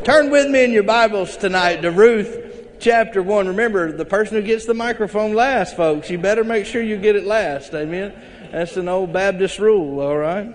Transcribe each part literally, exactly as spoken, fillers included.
Turn with me in your Bibles tonight to Ruth chapter one. Remember, the person who gets the microphone last, folks, you better make sure you get it last. Amen? That's an old Baptist rule, all right?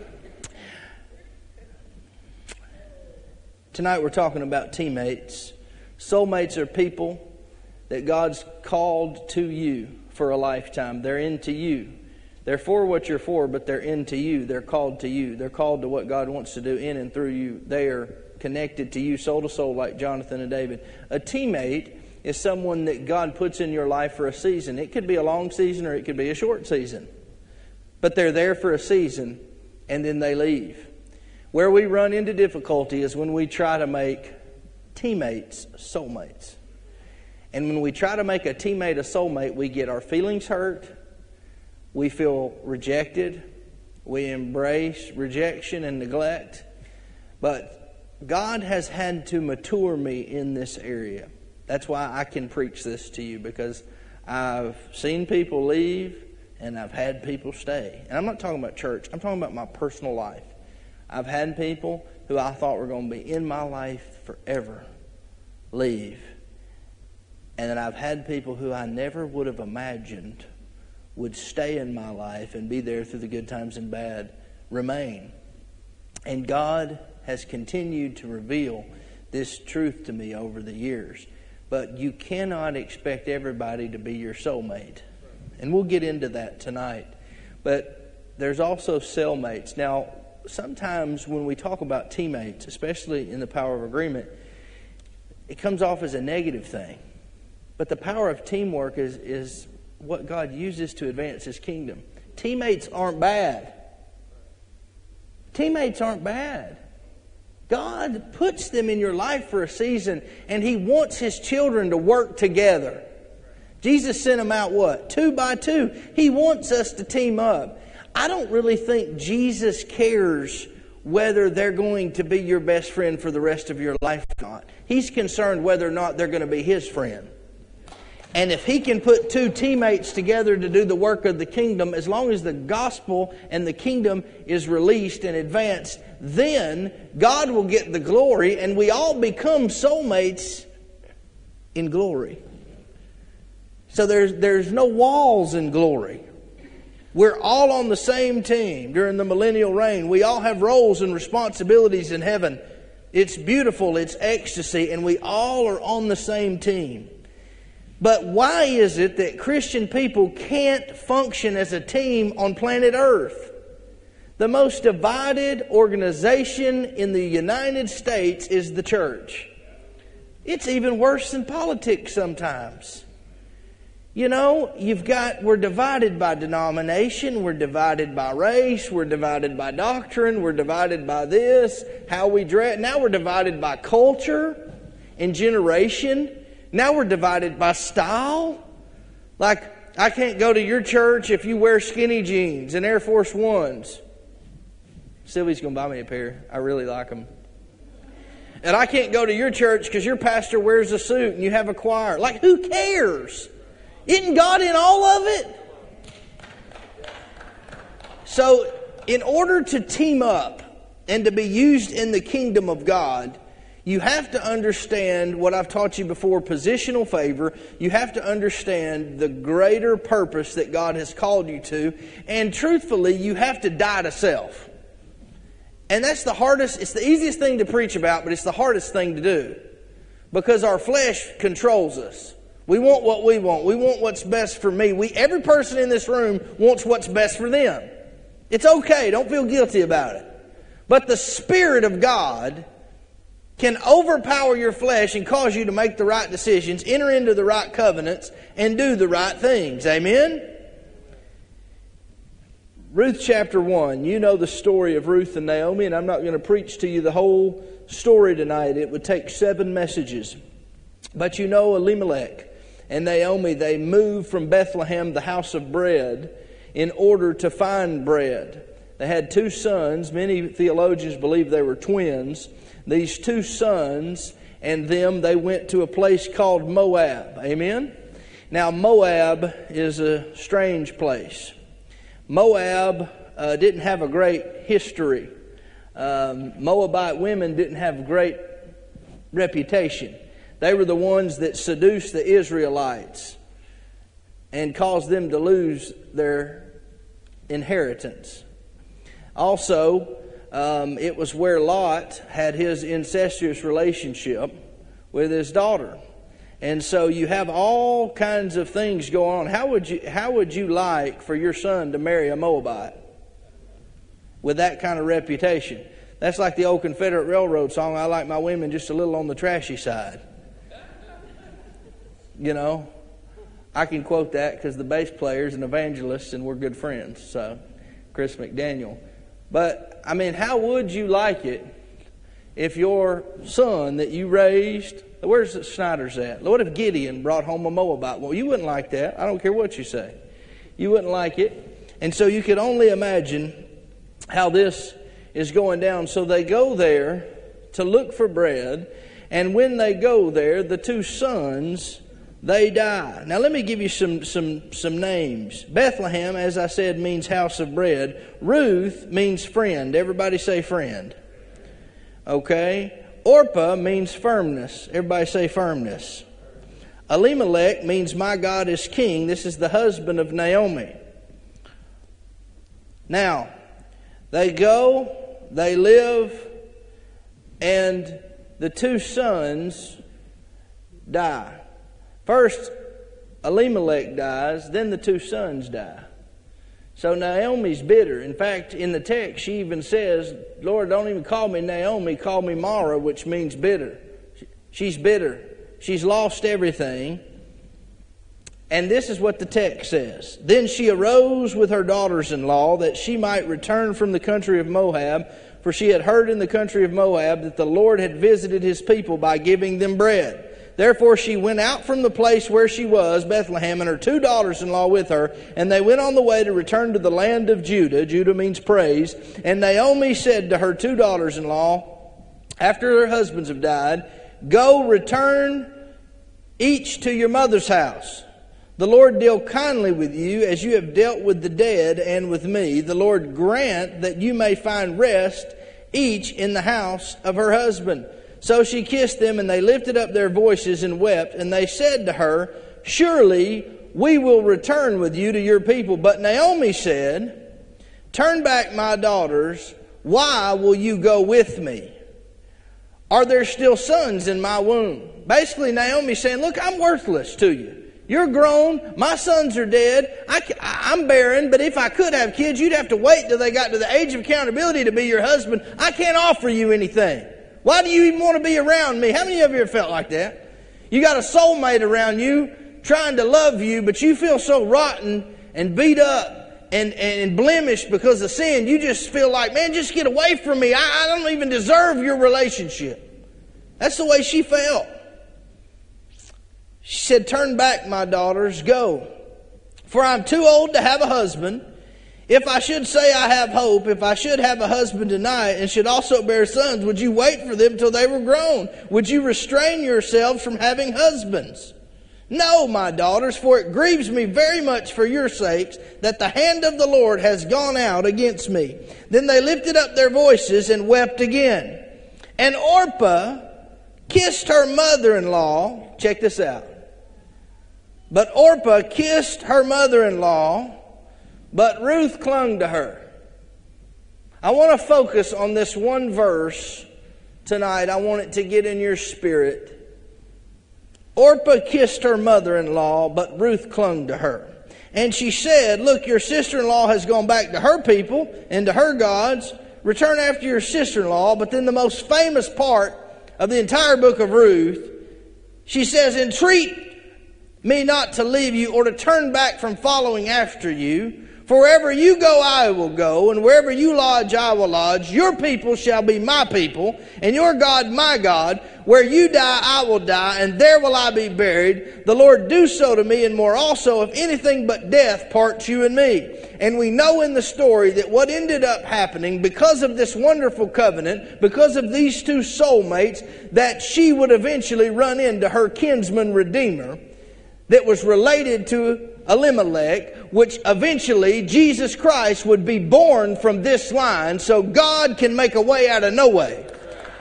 Tonight we're talking about teammates. Soulmates are people that God's called to you for a lifetime. They're into you. They're for what you're for, but they're into you. They're called to you. They're called to what God wants to do in and through you. They are connected to you soul to soul like Jonathan and David. A teammate is someone that God puts in your life for a season. It could be a long season or it could be a short season. But they're there for a season and then they leave. Where we run into difficulty is when we try to make teammates soulmates. And when we try to make a teammate a soulmate, we get our feelings hurt. We feel rejected. We embrace rejection and neglect. But God has had to mature me in this area. That's why I can preach this to you, because I've seen people leave and I've had people stay. And I'm not talking about church. I'm talking about my personal life. I've had people who I thought were going to be in my life forever leave. And then I've had people who I never would have imagined would stay in my life and be there through the good times and bad remain. And God has continued to reveal this truth to me over the years. But you cannot expect everybody to be your soulmate. And we'll get into that tonight. But there's also cellmates. Now, sometimes when we talk about teammates, especially in the power of agreement, it comes off as a negative thing. But the power of teamwork is, is what God uses to advance His kingdom. Teammates aren't bad. Teammates aren't bad. God puts them in your life for a season, and He wants His children to work together. Jesus sent them out what? Two by two. He wants us to team up. I don't really think Jesus cares whether they're going to be your best friend for the rest of your life or not. He's concerned whether or not they're going to be His friend. And if He can put two teammates together to do the work of the kingdom, as long as the gospel and the kingdom is released and advanced, then God will get the glory and we all become soulmates in glory. So there's, there's no walls in glory. We're all on the same team during the millennial reign. We all have roles and responsibilities in heaven. It's beautiful, it's ecstasy, and we all are on the same team. But why is it that Christian people can't function as a team on planet Earth? The most divided organization in the United States is the church. It's even worse than politics sometimes. You know, you've got, we're divided by denomination, we're divided by race, we're divided by doctrine, we're divided by this, how we dress. Now we're divided by culture and generation. Now we're divided by style. Like, I can't go to your church if you wear skinny jeans and Air Force Ones. Sylvie's going to buy me a pair. I really like them. And I can't go to your church because your pastor wears a suit and you have a choir. Like, who cares? Isn't God in all of it? So, in order to team up and to be used in the kingdom of God, you have to understand what I've taught you before, positional favor. You have to understand the greater purpose that God has called you to. And truthfully, you have to die to self. And that's the hardest, it's the easiest thing to preach about, but it's the hardest thing to do. Because our flesh controls us. We want what we want. We want what's best for me. We, every person in this room wants what's best for them. It's okay. Don't feel guilty about it. But the Spirit of God can overpower your flesh and cause you to make the right decisions, enter into the right covenants, and do the right things. Amen? Ruth chapter one. You know the story of Ruth and Naomi, and I'm not going to preach to you the whole story tonight. It would take seven messages. But you know Elimelech and Naomi, they moved from Bethlehem, the house of bread, in order to find bread. They had two sons. Many theologians believe they were twins. These two sons and them, they went to a place called Moab. Amen? Now, Moab is a strange place. Moab uh, didn't have a great history. Um, Moabite women didn't have great reputation. They were the ones that seduced the Israelites and caused them to lose their inheritance. Also, um, it was where Lot had his incestuous relationship with his daughter. And so you have all kinds of things going on. How would you, how would you like for your son to marry a Moabite with that kind of reputation? That's like the old Confederate Railroad song, I like my women just a little on the trashy side. You know, I can quote that because the bass player's an evangelist and we're good friends. So, Chris McDaniel. But, I mean, how would you like it if your son that you raised, where's the Snyder's at? What if Gideon brought home a Moabite? Well, you wouldn't like that. I don't care what you say. You wouldn't like it. And so you could only imagine how this is going down. So they go there to look for bread. And when they go there, the two sons, they die. Now let me give you some, some, some names. Bethlehem, as I said, means house of bread. Ruth means friend. Everybody say friend. Okay. Orpah means firmness. Everybody say firmness. Elimelech means my God is king. This is the husband of Naomi. Now, they go, they live, and the two sons die. First, Elimelech dies, then the two sons die. So Naomi's bitter. In fact, in the text, she even says, Lord, don't even call me Naomi, call me Mara, which means bitter. She's bitter. She's lost everything. And this is what the text says. Then she arose with her daughters-in-law that she might return from the country of Moab, for she had heard in the country of Moab that the Lord had visited his people by giving them bread. Therefore she went out from the place where she was, Bethlehem, and her two daughters-in-law with her, and they went on the way to return to the land of Judah. Judah means praise. And Naomi said to her two daughters-in-law, after their husbands have died, go return each to your mother's house. The Lord deal kindly with you as you have dealt with the dead and with me. The Lord grant that you may find rest each in the house of her husband. So she kissed them, and they lifted up their voices and wept. And they said to her, surely we will return with you to your people. But Naomi said, turn back, my daughters. Why will you go with me? Are there still sons in my womb? Basically, Naomi's saying, look, I'm worthless to you. You're grown. My sons are dead. I, I'm barren, but if I could have kids, you'd have to wait till they got to the age of accountability to be your husband. I can't offer you anything. Why do you even want to be around me? How many of you have felt like that? You got a soulmate around you trying to love you, but you feel so rotten and beat up and, and blemished because of sin. You just feel like, man, just get away from me. I, I don't even deserve your relationship. That's the way she felt. She said, turn back, my daughters, go. For I'm too old to have a husband. If I should say I have hope, if I should have a husband tonight and should also bear sons, would you wait for them till they were grown? Would you restrain yourselves from having husbands? No, my daughters, for it grieves me very much for your sakes that the hand of the Lord has gone out against me. Then they lifted up their voices and wept again. And Orpah kissed her mother-in-law. Check this out. But Orpah kissed her mother-in-law, but Ruth clung to her. I want to focus on this one verse tonight. I want it to get in your spirit. Orpah kissed her mother-in-law, but Ruth clung to her. And she said, look, your sister-in-law has gone back to her people and to her gods. Return after your sister-in-law. But then the most famous part of the entire book of Ruth, she says, entreat me not to leave you or to turn back from following after you. For wherever you go, I will go, and wherever you lodge, I will lodge. Your people shall be my people, and your God my God. Where you die, I will die, and there will I be buried. The Lord do so to me, and more also, if anything but death parts you and me. And we know in the story that what ended up happening, because of this wonderful covenant, because of these two soulmates, that she would eventually run into her kinsman redeemer that was related to Elimelech, which eventually Jesus Christ would be born from this line, so God can make a way out of no way.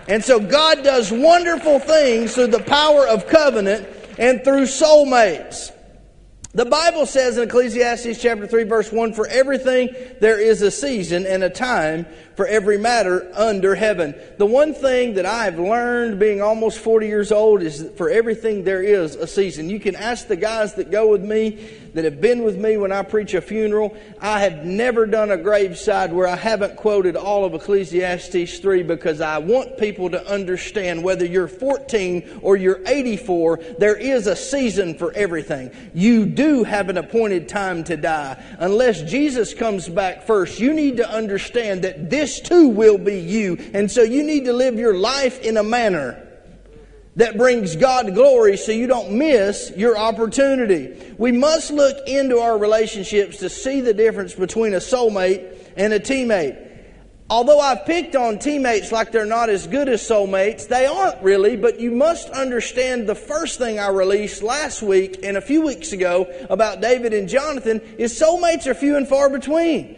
And so God does wonderful things through the power of covenant and through soulmates. The Bible says in Ecclesiastes chapter three verse one, for everything there is a season and a time for every matter under heaven. The one thing that I've learned being almost forty years old is that for everything there is a season. You can ask the guys that go with me, that have been with me when I preach a funeral. I have never done a graveside where I haven't quoted all of Ecclesiastes three, because I want people to understand whether you're fourteen or you're eighty-four, there is a season for everything. You do have an appointed time to die. Unless Jesus comes back first, you need to understand that this too will be you. And so you need to live your life in a manner that brings God glory so you don't miss your opportunity. We must look into our relationships to see the difference between a soulmate and a teammate. Although I've picked on teammates like they're not as good as soulmates, they aren't really, but you must understand the first thing I released last week and a few weeks ago about David and Jonathan is soulmates are few and far between.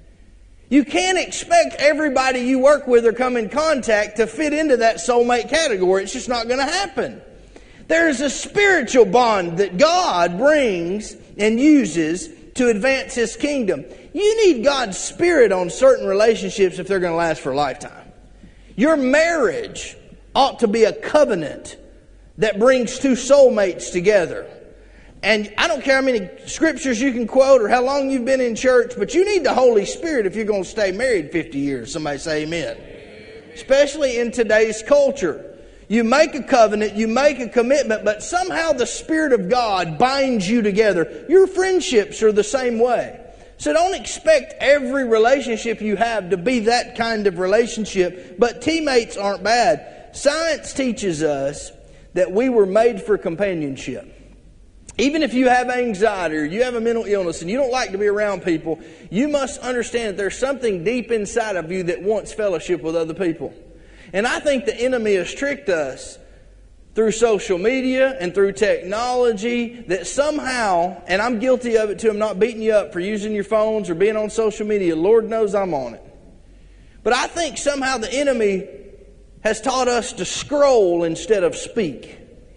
You can't expect everybody you work with or come in contact to fit into that soulmate category. It's just not going to happen. There's a spiritual bond that God brings and uses to advance His kingdom. You need God's Spirit on certain relationships if they're going to last for a lifetime. Your marriage ought to be a covenant that brings two soulmates together. And I don't care how many scriptures you can quote or how long you've been in church, but you need the Holy Spirit if you're going to stay married fifty years. Somebody say amen. Amen. Especially in today's culture. You make a covenant, you make a commitment, but somehow the Spirit of God binds you together. Your friendships are the same way. So don't expect every relationship you have to be that kind of relationship, but teammates aren't bad. Science teaches us that we were made for companionship. Even if you have anxiety or you have a mental illness and you don't like to be around people, you must understand that there's something deep inside of you that wants fellowship with other people. And I think the enemy has tricked us through social media and through technology that somehow, and I'm guilty of it too, I'm not beating you up for using your phones or being on social media. Lord knows I'm on it. But I think somehow the enemy has taught us to scroll instead of speak.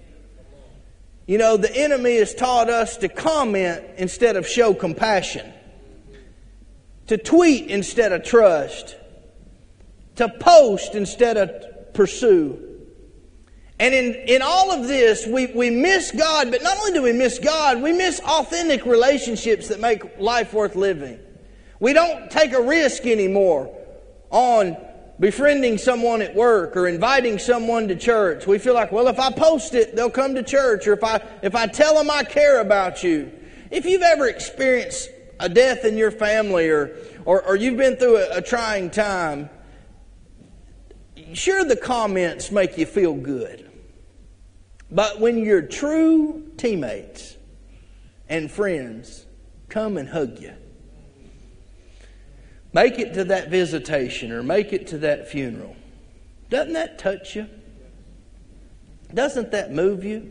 You know, the enemy has taught us to comment instead of show compassion, to tweet instead of trust, to post instead of pursue. And in, in all of this, we, we miss God, but not only do we miss God, we miss authentic relationships that make life worth living. We don't take a risk anymore on befriending someone at work or inviting someone to church. We feel like, well, if I post it, they'll come to church. Or if I if I tell them I care about you. If you've ever experienced a death in your family or or, or you've been through a, a trying time, sure, the comments make you feel good. But when your true teammates and friends come and hug you, make it to that visitation or make it to that funeral, doesn't that touch you? Doesn't that move you?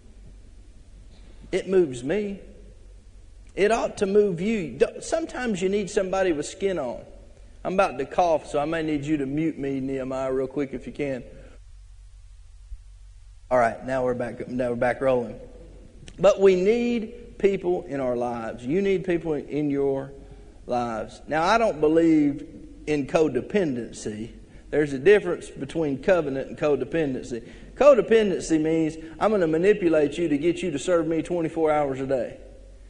It moves me. It ought to move you. Sometimes you need somebody with skin on. I'm about to cough, so I may need you to mute me, Nehemiah, real quick if you can. All right, now we're back. Now we're back rolling. But we need people in our lives. You need people in your lives. Now, I don't believe in codependency. There's a difference between covenant and codependency. Codependency means I'm going to manipulate you to get you to serve me twenty-four hours a day.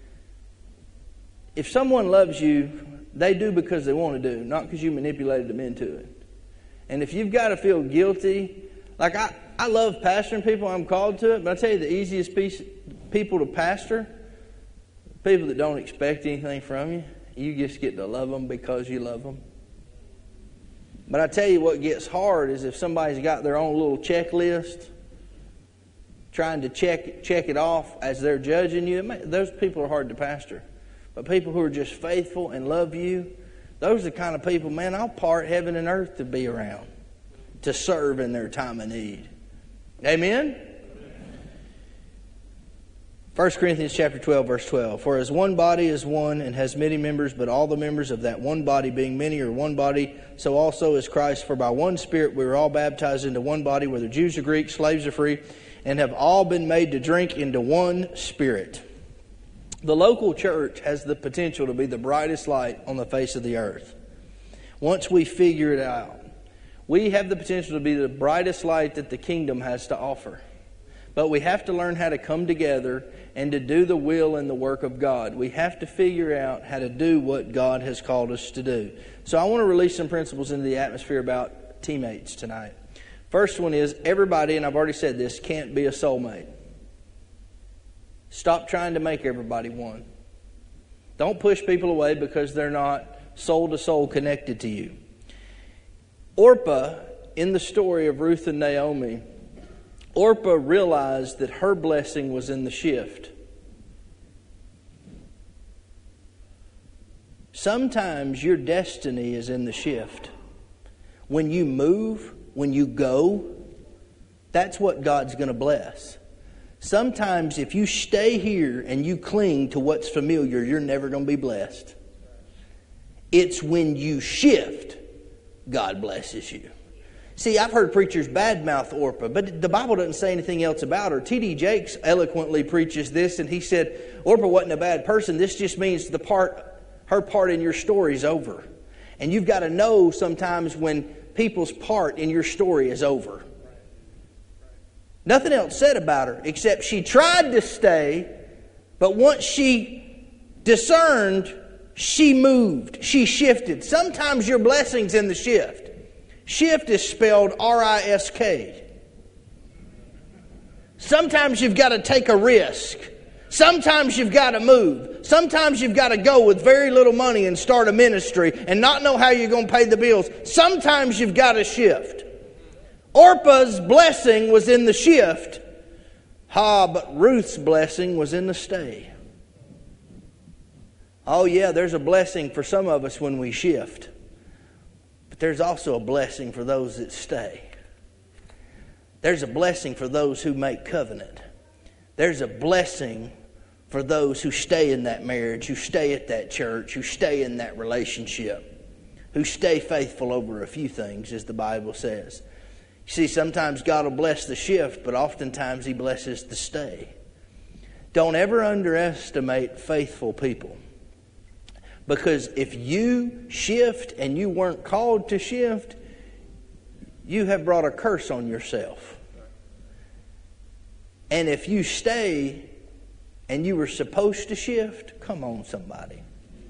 If someone loves you, they do because they want to do, not because you manipulated them into it. And if you've got to feel guilty, like I, I love pastoring people, I'm called to it, but I tell you the easiest piece, people to pastor, people that don't expect anything from you. You just get to love them because you love them. But I tell you what gets hard is if somebody's got their own little checklist, trying to check check it off as they're judging you. Those people are hard to pastor. But people who are just faithful and love you, those are the kind of people, man, I'll part heaven and earth to be around, to serve in their time of need. Amen? First Corinthians chapter twelve, verse twelve. For as one body is one and has many members, but all the members of that one body being many are one body, so also is Christ. For by one Spirit we were all baptized into one body, whether Jews or Greeks, slaves or free, and have all been made to drink into one Spirit. The local church has the potential to be the brightest light on the face of the earth. Once we figure it out, we have the potential to be the brightest light that the kingdom has to offer. But we have to learn how to come together and to do the will and the work of God. We have to figure out how to do what God has called us to do. So I want to release some principles into the atmosphere about teammates tonight. First one is, everybody, and I've already said this, can't be a soulmate. Stop trying to make everybody one. Don't push people away because they're not soul to soul connected to you. Orpah, in the story of Ruth and Naomi, Orpah realized that her blessing was in the shift. Sometimes your destiny is in the shift. When you move, when you go, that's what God's going to bless. Sometimes if you stay here and you cling to what's familiar, you're never going to be blessed. It's when you shift, God blesses you. See, I've heard preachers badmouth Orpah, but the Bible doesn't say anything else about her. T D Jakes eloquently preaches this, and he said, Orpah wasn't a bad person. This just means the part, her part in your story is over. And you've got to know sometimes when people's part in your story is over. Nothing else said about her, except she tried to stay, but once she discerned, she moved, she shifted. Sometimes your blessing's in the shift. Shift is spelled R I S K. Sometimes you've got to take a risk. Sometimes you've got to move. Sometimes you've got to go with very little money and start a ministry and not know how you're going to pay the bills. Sometimes you've got to shift. Orpah's blessing was in the shift. Ah, but Ruth's blessing was in the stay. Oh yeah, there's a blessing for some of us when we shift. But there's also a blessing for those that stay. There's a blessing for those who make covenant. There's a blessing for those who stay in that marriage, who stay at that church, who stay in that relationship, who stay faithful over a few things, as the Bible says. You see, sometimes God will bless the shift, but oftentimes He blesses the stay. Don't ever underestimate faithful people. Because if you shift and you weren't called to shift, you have brought a curse on yourself. And if you stay and you were supposed to shift, come on somebody.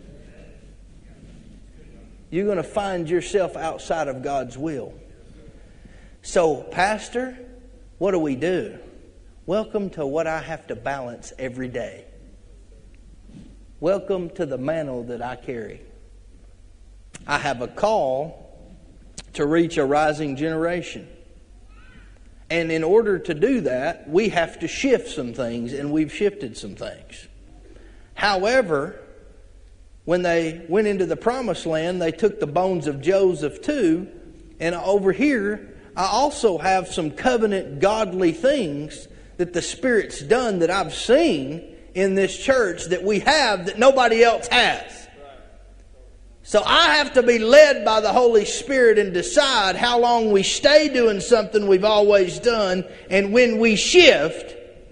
You're going to find yourself outside of God's will. So, Pastor, what do we do? Welcome to what I have to balance every day. Welcome to the mantle that I carry. I have a call to reach a rising generation. And in order to do that, we have to shift some things, and we've shifted some things. However, when they went into the promised land, they took the bones of Joseph too. And over here, I also have some covenant godly things that the Spirit's done that I've seen in this church that we have that nobody else has. So I have to be led by the Holy Spirit and decide how long we stay doing something we've always done, and when we shift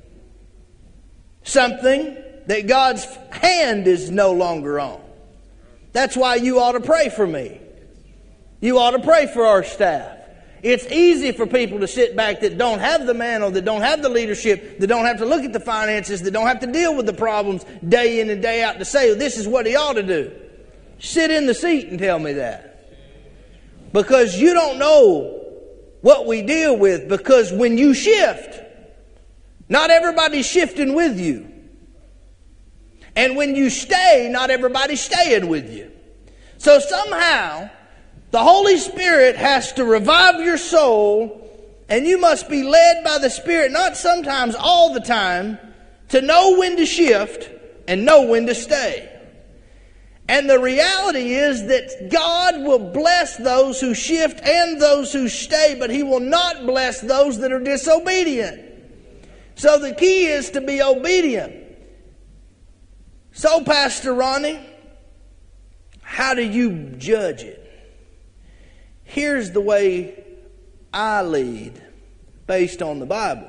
something that God's hand is no longer on. That's why you ought to pray for me. You ought to pray for our staff. It's easy for people to sit back that don't have the mantle, that don't have the leadership, that don't have to look at the finances, that don't have to deal with the problems day in and day out to say, well, this is what he ought to do. Sit in the seat and tell me that. Because you don't know what we deal with, because when you shift, not everybody's shifting with you. And when you stay, not everybody's staying with you. So somehow, the Holy Spirit has to revive your soul, and you must be led by the Spirit, not sometimes, all the time, to know when to shift and know when to stay. And the reality is that God will bless those who shift and those who stay, but He will not bless those that are disobedient. So the key is to be obedient. So, Pastor Ronnie, how do you judge it? Here's the way I lead based on the Bible.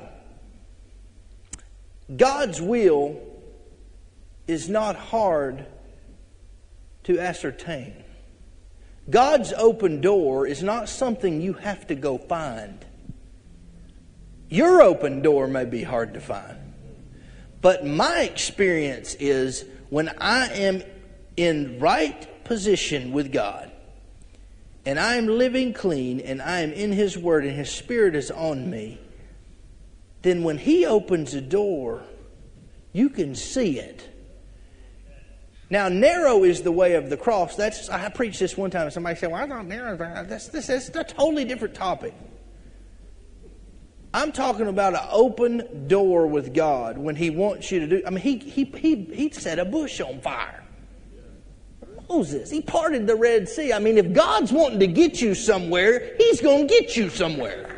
God's will is not hard to ascertain. God's open door is not something you have to go find. Your open door may be hard to find. But my experience is when I am in right position with God, and I am living clean, and I am in His Word, and His Spirit is on me, then when He opens a door, you can see it. Now, narrow is the way of the cross. That's I preached this one time, and somebody said, well, I thought narrow, that's, this is a totally different topic. I'm talking about an open door with God when He wants you to do. I mean, He He He, he set a bush on fire. Moses, He parted the Red Sea. I mean, if God's wanting to get you somewhere, He's going to get you somewhere.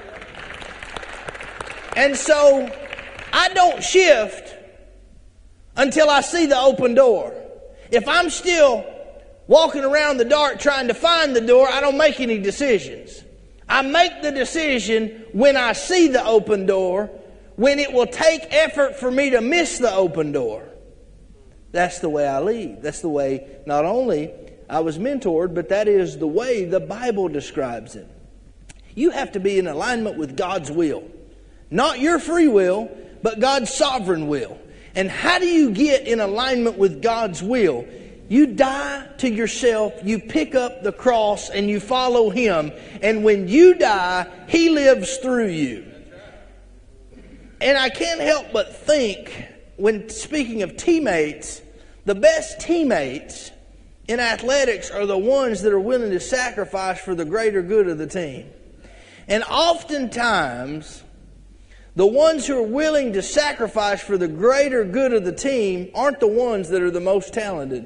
And so, I don't shift until I see the open door. If I'm still walking around the dark trying to find the door, I don't make any decisions. I make the decision when I see the open door, when it will take effort for me to miss the open door. That's the way I lead. That's the way not only I was mentored, but that is the way the Bible describes it. You have to be in alignment with God's will. Not your free will, but God's sovereign will. And how do you get in alignment with God's will? You die to yourself, you pick up the cross, and you follow Him. And when you die, He lives through you. And I can't help but think, when speaking of teammates, the best teammates in athletics are the ones that are willing to sacrifice for the greater good of the team. And oftentimes, the ones who are willing to sacrifice for the greater good of the team aren't the ones that are the most talented.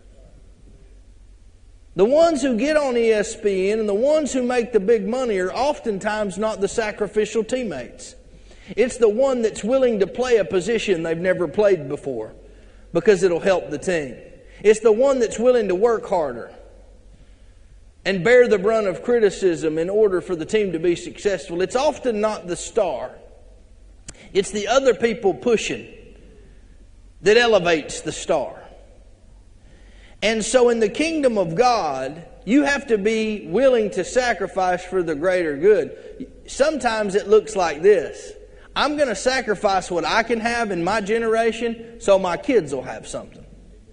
The ones who get on E S P N and the ones who make the big money are oftentimes not the sacrificial teammates. It's the one that's willing to play a position they've never played before because it'll help the team. It's the one that's willing to work harder and bear the brunt of criticism in order for the team to be successful. It's often not the star. It's the other people pushing that elevates the star. And so in the kingdom of God, you have to be willing to sacrifice for the greater good. Sometimes it looks like this. I'm going to sacrifice what I can have in my generation so my kids will have something.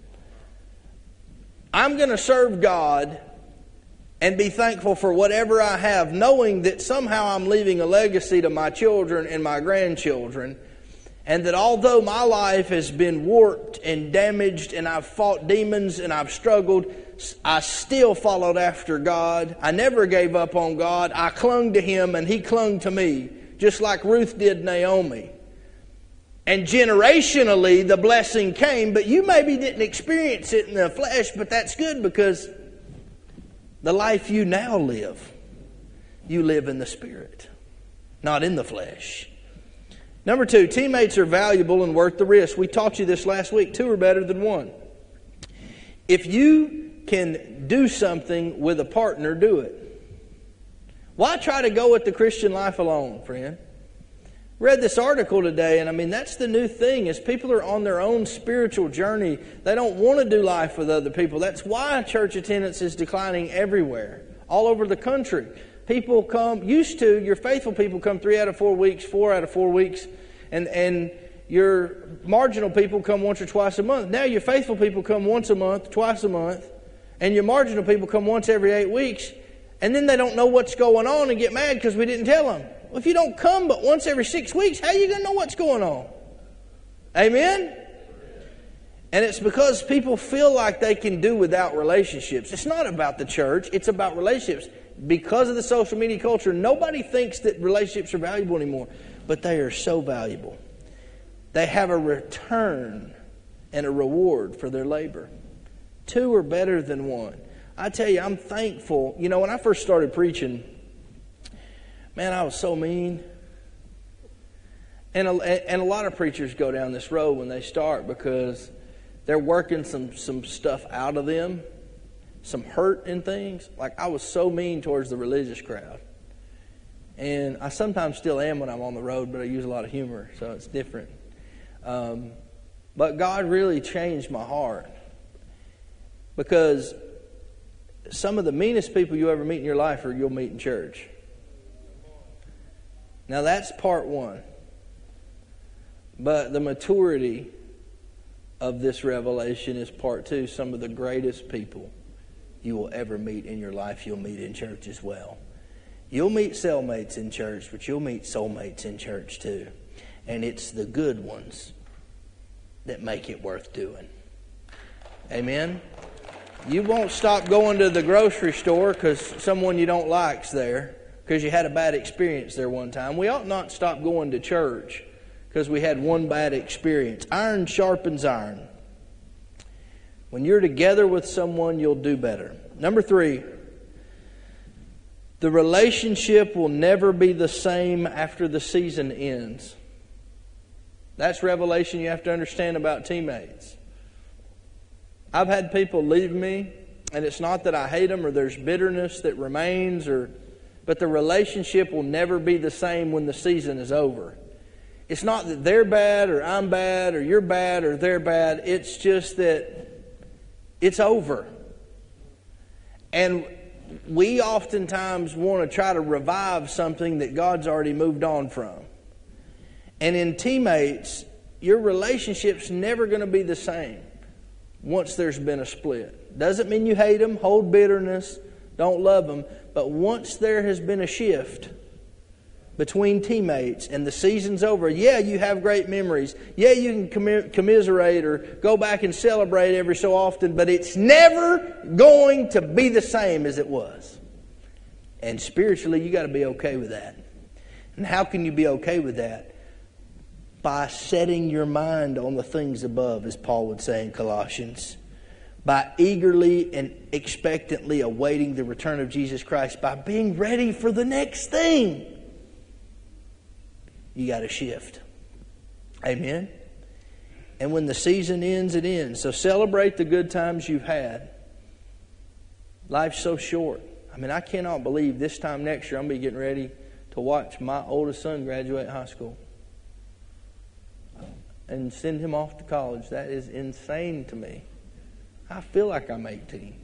I'm going to serve God and be thankful for whatever I have, knowing that somehow I'm leaving a legacy to my children and my grandchildren. And that although my life has been warped and damaged and I've fought demons and I've struggled, I still followed after God. I never gave up on God. I clung to Him and He clung to me, just like Ruth did Naomi. And generationally, the blessing came, but you maybe didn't experience it in the flesh, but that's good because the life you now live, you live in the Spirit, not in the flesh. Number two, teammates are valuable and worth the risk. We taught you this last week. Two are better than one. If you can do something with a partner, do it. Why try to go with the Christian life alone, friend? Read this article today, and I mean, that's the new thing, is people are on their own spiritual journey. They don't want to do life with other people. That's why church attendance is declining everywhere, all over the country. People come, used to, your faithful people come three out of four weeks, four out of four weeks, and, and your marginal people come once or twice a month. Now your faithful people come once a month, twice a month, and your marginal people come once every eight weeks, and then they don't know what's going on and get mad because we didn't tell them. Well, if you don't come but once every six weeks, how are you going to know what's going on? Amen? And it's because people feel like they can do without relationships. It's not about the church, it's about relationships. Because of the social media culture, nobody thinks that relationships are valuable anymore. But they are so valuable. They have a return and a reward for their labor. Two are better than one. I tell you, I'm thankful. You know, when I first started preaching, man, I was so mean. And a, and a lot of preachers go down this road when they start because they're working some, some stuff out of them, some hurt and things. Like, I was so mean towards the religious crowd. And I sometimes still am when I'm on the road, but I use a lot of humor, so it's different. Um, but God really changed my heart. Because some of the meanest people you ever meet in your life are you'll meet in church. Now that's part one. But the maturity of this revelation is part two. Some of the greatest people you will ever meet in your life, you'll meet in church as well. You'll meet cellmates in church, but you'll meet soulmates in church too. And it's the good ones that make it worth doing. Amen? You won't stop going to the grocery store because someone you don't like's there, because you had a bad experience there one time. We ought not stop going to church because we had one bad experience. Iron sharpens iron. When you're together with someone, you'll do better. Number three, the relationship will never be the same after the season ends. That's revelation you have to understand about teammates. I've had people leave me, and it's not that I hate them or there's bitterness that remains, or, but the relationship will never be the same when the season is over. It's not that they're bad or I'm bad or you're bad or they're bad. It's just that it's over. And we oftentimes want to try to revive something that God's already moved on from. And in teammates, your relationship's never going to be the same once there's been a split. Doesn't mean you hate them, hold bitterness, don't love them. But once there has been a shift between teammates and the season's over, yeah, you have great memories. Yeah, you can commi- commiserate or go back and celebrate every so often, but it's never going to be the same as it was. And spiritually, you got to be okay with that. And how can you be okay with that? By setting your mind on the things above, as Paul would say in Colossians. By eagerly and expectantly awaiting the return of Jesus Christ. By being ready for the next thing. You got to shift. Amen? And when the season ends, it ends. So celebrate the good times you've had. Life's so short. I mean, I cannot believe this time next year I'm going to be getting ready to watch my oldest son graduate high school. And send him off to college. That is insane to me. I feel like I'm eighteen.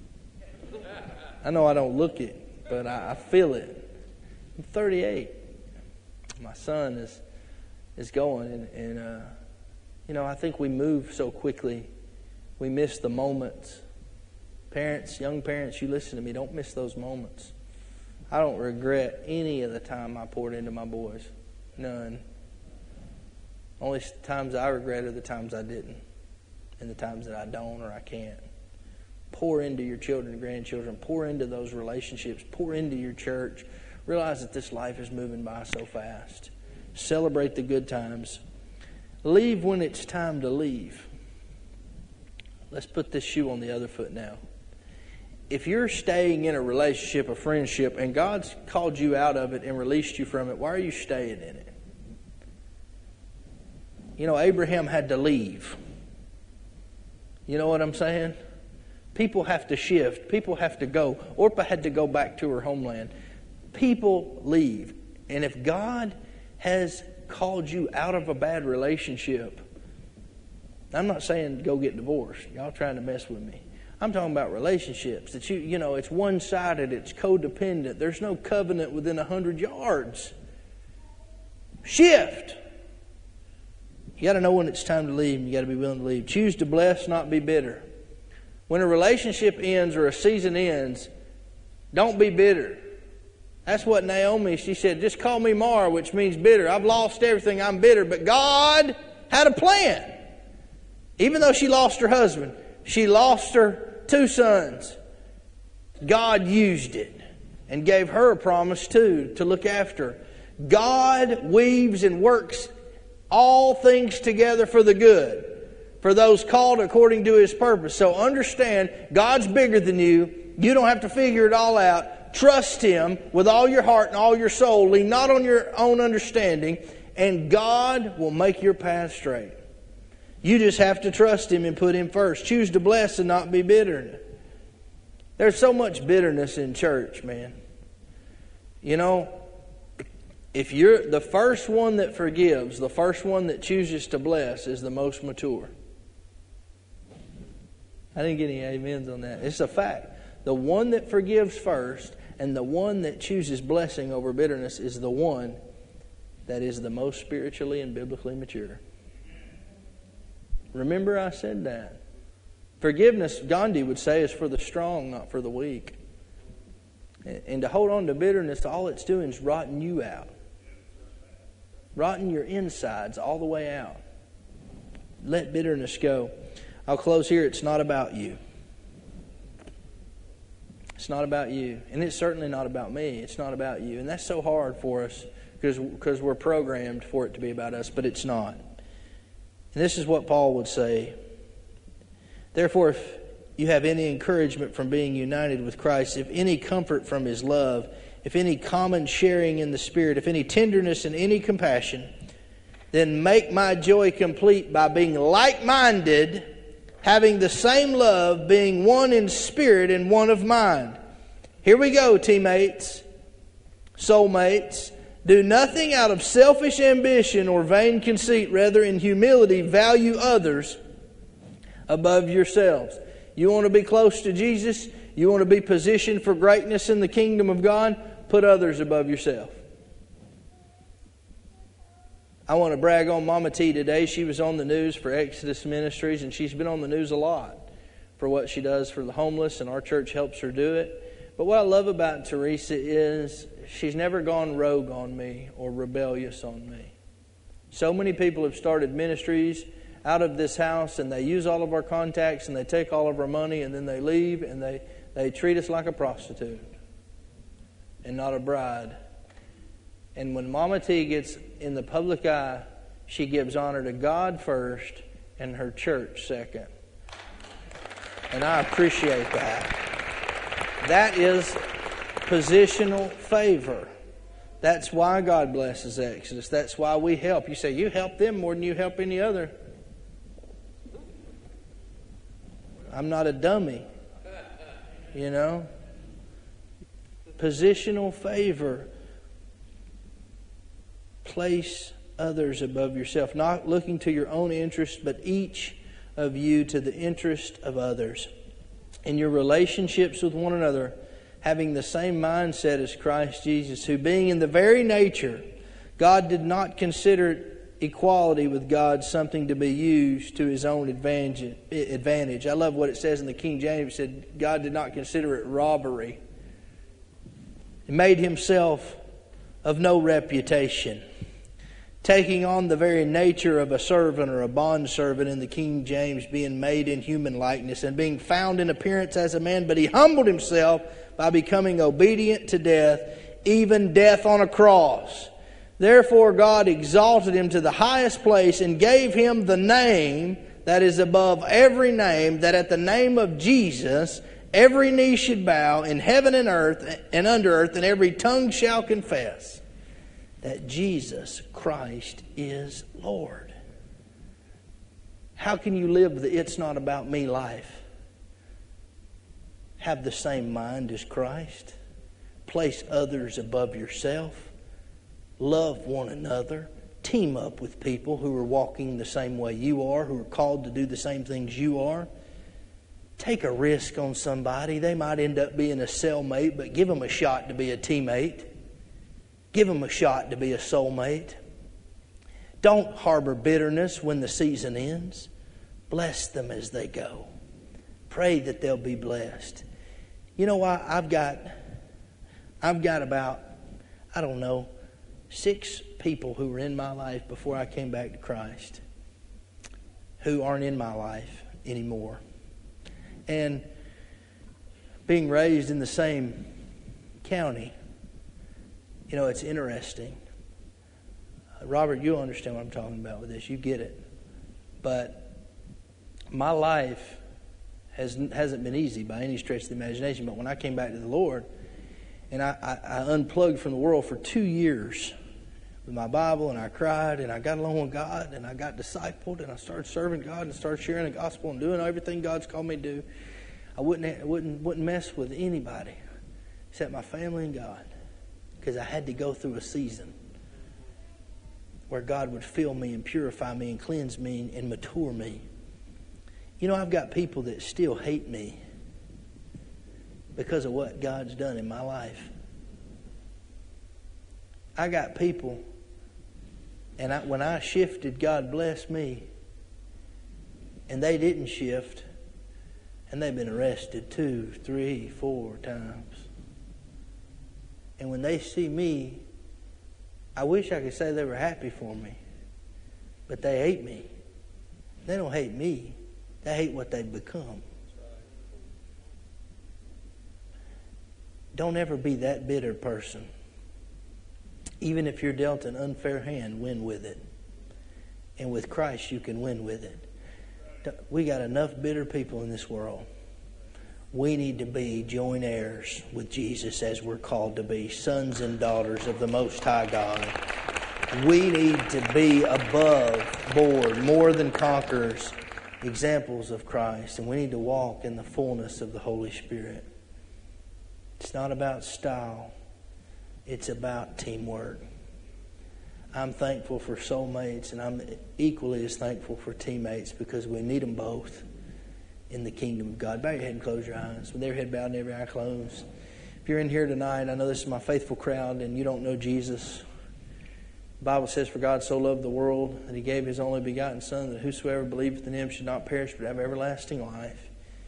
I know I don't look it, but I, I feel it. I'm thirty-eight. My son is is going, and, and uh, you know, I think we move so quickly. We miss the moments. Parents, young parents, you listen to me. Don't miss those moments. I don't regret any of the time I poured into my boys. None. Only times I regret are the times I didn't. And the times that I don't or I can't. Pour into your children and grandchildren. Pour into those relationships. Pour into your church. Realize that this life is moving by so fast. Celebrate the good times. Leave when it's time to leave. Let's put this shoe on the other foot now. If you're staying in a relationship, a friendship, and God's called you out of it and released you from it, why are you staying in it? You know, Abraham had to leave. You know what I'm saying? People have to shift. People have to go. Orpah had to go back to her homeland. People leave. And if God has called you out of a bad relationship, I'm not saying go get divorced. Y'all trying to mess with me. I'm talking about relationships that you, you know, it's one-sided, it's codependent. There's no covenant within a hundred yards. Shift. You got to know when it's time to leave, and you got to be willing to leave. Choose to bless, not be bitter. When a relationship ends or a season ends, don't be bitter. That's what Naomi, she said, just call me Mara, which means bitter. I've lost everything, I'm bitter. But God had a plan. Even though she lost her husband, she lost her two sons. God used it and gave her a promise too to look after. God weaves and works all things together for the good, for those called according to His purpose. So understand, God's bigger than you. You don't have to figure it all out. Trust Him with all your heart and all your soul. Lean not on your own understanding, and God will make your path straight. You just have to trust Him and put Him first. Choose to bless and not be bitter. There's so much bitterness in church, man. You know, if you're the first one that forgives, the first one that chooses to bless is the most mature. I didn't get any amens on that. It's a fact. The one that forgives first and the one that chooses blessing over bitterness is the one that is the most spiritually and biblically mature. Remember I said that. Forgiveness, Gandhi would say, is for the strong, not for the weak. And to hold on to bitterness, all it's doing is rotting you out. Rotting your insides all the way out. Let bitterness go. I'll close here. It's not about you. It's not about you. And it's certainly not about me. It's not about you. And that's so hard for us because, because we're programmed for it to be about us, but it's not. And this is what Paul would say. Therefore, if you have any encouragement from being united with Christ, if any comfort from His love, if any common sharing in the Spirit, if any tenderness and any compassion, then make my joy complete by being like-minded, having the same love, being one in spirit and one of mind. Here we go, teammates, soulmates. Do nothing out of selfish ambition or vain conceit. Rather, in humility, value others above yourselves. You want to be close to Jesus? You want to be positioned for greatness in the kingdom of God? Put others above yourself. I want to brag on Mama T today. She was on the news for Exodus Ministries, and she's been on the news a lot for what she does for the homeless, and our church helps her do it. But what I love about Teresa is she's never gone rogue on me or rebellious on me. So many people have started ministries out of this house, and they use all of our contacts, and they take all of our money, and then they leave, and they, they treat us like a prostitute and not a bride. And when Mama T gets in the public eye, she gives honor to God first and her church second. And I appreciate that. That is positional favor. That's why God blesses Exodus. That's why we help. You say, you help them more than you help any other. I'm not a dummy. You know? Positional favor. Place others above yourself. Not looking to your own interest, but each of you to the interest of others. In your relationships with one another, having the same mindset as Christ Jesus, who being in the very nature, God did not consider equality with God something to be used to His own advantage. I love what it says in the King James. It said, God did not consider it robbery. He made Himself of no reputation, taking on the very nature of a servant or a bondservant, in the King James, being made in human likeness, and being found in appearance as a man. But He humbled Himself by becoming obedient to death, even death on a cross. Therefore God exalted Him to the highest place and gave Him the name that is above every name, that at the name of Jesus every knee should bow in heaven and earth and under earth, and every tongue shall confess that Jesus Christ is Lord. How can you live the "it's not about me" life? Have the same mind as Christ. Place others above yourself. Love one another. Team up with people who are walking the same way you are, who are called to do the same things you are. Take a risk on somebody. They might end up being a cellmate, but give them a shot to be a teammate. Give them a shot to be a soulmate. Don't harbor bitterness when the season ends. Bless them as they go. Pray that they'll be blessed. You know what? I've got, I've got about, I don't know, six people who were in my life before I came back to Christ who aren't in my life anymore. And being raised in the same county, you know, it's interesting. Uh, Robert, you'll understand what I'm talking about with this. You get it. But my life has, hasn't been easy by any stretch of the imagination. But when I came back to the Lord, and I, I, I unplugged from the world for two years, with my Bible, and I cried, and I got along with God, and I got discipled, and I started serving God and started sharing the gospel and doing everything God's called me to do, I wouldn't I wouldn't wouldn't mess with anybody except my family and God, because I had to go through a season where God would fill me and purify me and cleanse me and mature me. You know, I've got people that still hate me because of what God's done in my life. I got people, and I, when I shifted, God blessed me, and they didn't shift, and they've been arrested two, three, four times. And when they see me, I wish I could say they were happy for me, but they hate me. They don't hate me. They hate what they've become. Don't ever be that bitter person. Even if you're dealt an unfair hand, win with it. And with Christ, you can win with it. We got enough bitter people in this world. We need to be joint heirs with Jesus as we're called to be, sons and daughters of the Most High God. We need to be above board, more than conquerors, examples of Christ. And we need to walk in the fullness of the Holy Spirit. It's not about style. It's about teamwork. I'm thankful for soulmates, and I'm equally as thankful for teammates, because we need them both in the kingdom of God. Bow your head and close your eyes. With every head bowed and every eye closed. If you're in here tonight, I know this is my faithful crowd, and you don't know Jesus. The Bible says, for God so loved the world that He gave His only begotten Son, that whosoever believeth in Him should not perish but have everlasting life.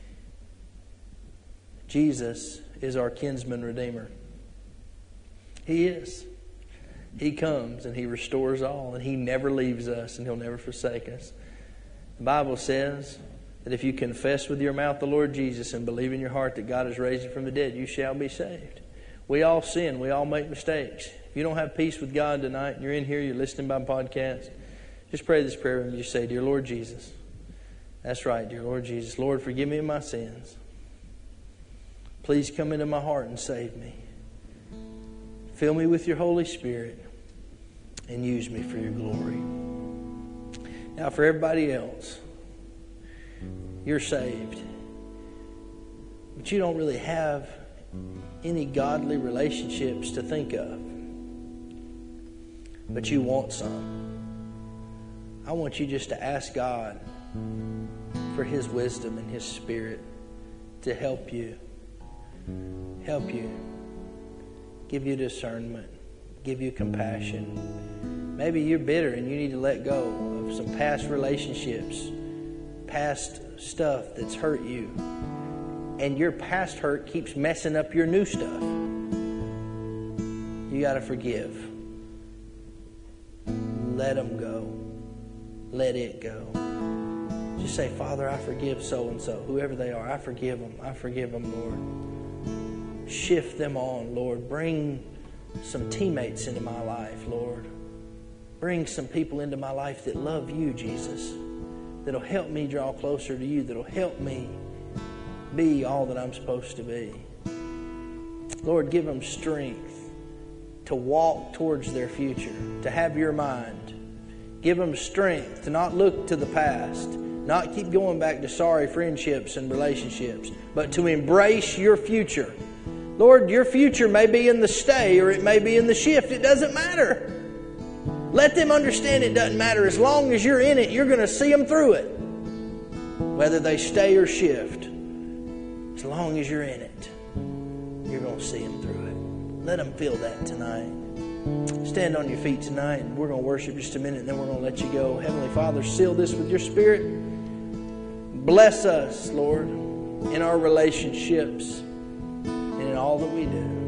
Jesus is our kinsman redeemer. He is. He comes and He restores all, and He never leaves us, and He'll never forsake us. The Bible says that if you confess with your mouth the Lord Jesus and believe in your heart that God has raised Him from the dead, you shall be saved. We all sin. We all make mistakes. If you don't have peace with God tonight, and you're in here, you're listening by podcast, just pray this prayer and you say, Dear Lord Jesus. That's right, dear Lord Jesus. Lord, forgive me of my sins. Please come into my heart and save me. Fill me with your Holy Spirit and use me for your glory. Now, for everybody else, you're saved, but you don't really have any godly relationships to think of, but you want some. I want you just to ask God for His wisdom and His Spirit to help you, help you, give you discernment, give you compassion. Maybe you're bitter and you need to let go of some past relationships, past stuff that's hurt you, and your past hurt keeps messing up your new stuff. You got to forgive. Let them go. Let it go. Just say, Father, I forgive so-and-so, whoever they are. I forgive them. I forgive them, Lord. Shift them on, Lord. Bring some teammates into my life, Lord. Bring some people into my life that love you, Jesus, that'll help me draw closer to you, that'll help me be all that I'm supposed to be. Lord, give them strength to walk towards their future, to have your mind. Give them strength to not look to the past, not keep going back to sorry friendships and relationships, but to embrace your future. Lord, your future may be in the stay or it may be in the shift. It doesn't matter. Let them understand it doesn't matter. As long as you're in it, you're going to see them through it. Whether they stay or shift, as long as you're in it, you're going to see them through it. Let them feel that tonight. Stand on your feet tonight. We're going to worship just a minute and then we're going to let you go. Heavenly Father, seal this with your Spirit. Bless us, Lord, in our relationships and in all that we do.